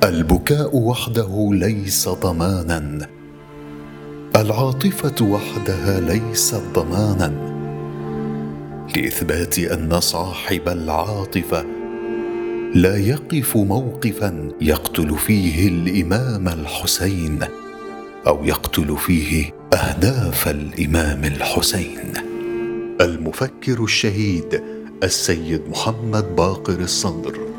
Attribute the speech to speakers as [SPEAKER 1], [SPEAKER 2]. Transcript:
[SPEAKER 1] البكاء وحده ليس ضمانا، العاطفه وحدها ليست ضمانا لاثبات ان صاحب العاطفه لا يقف موقفا يقتل فيه الامام الحسين او يقتل فيه اهداف الامام الحسين. المفكر الشهيد السيد محمد باقر الصدر.